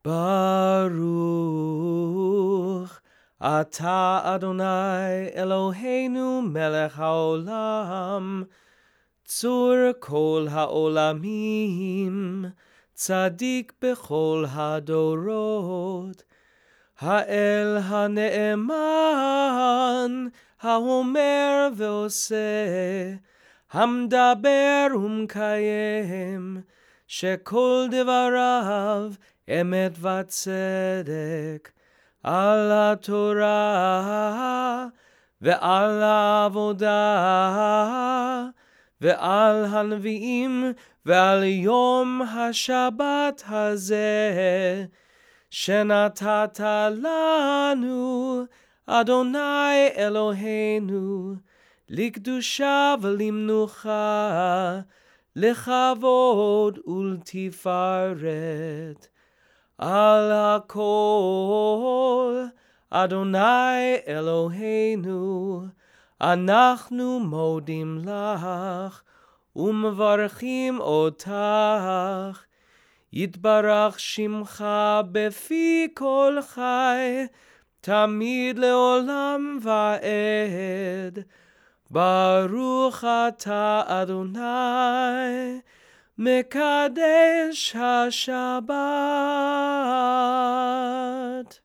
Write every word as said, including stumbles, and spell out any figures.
ברוך אתה אדוני אלוהינו מלך העולם, צור כל העולמים, צדיק בכל הדורות, האל הנאמן, האומר ועושה, המדבר ומקיים, שכל דבריו אמת וצדק, על התורה ועל העבודה ועל הנביאים ועל יום השבת הזה שנתת לנו, אדוני אלוהינו, לקדושה ולמנוחה, לכבוד ולתפארת. על הכל, אדוני אלוהינו, אנחנו מודים לך ומברכים אותך. יתברך שמך בפי כל חי, תמיד לעולם ועד. ברוך אתה אדוני, מקדש השבת.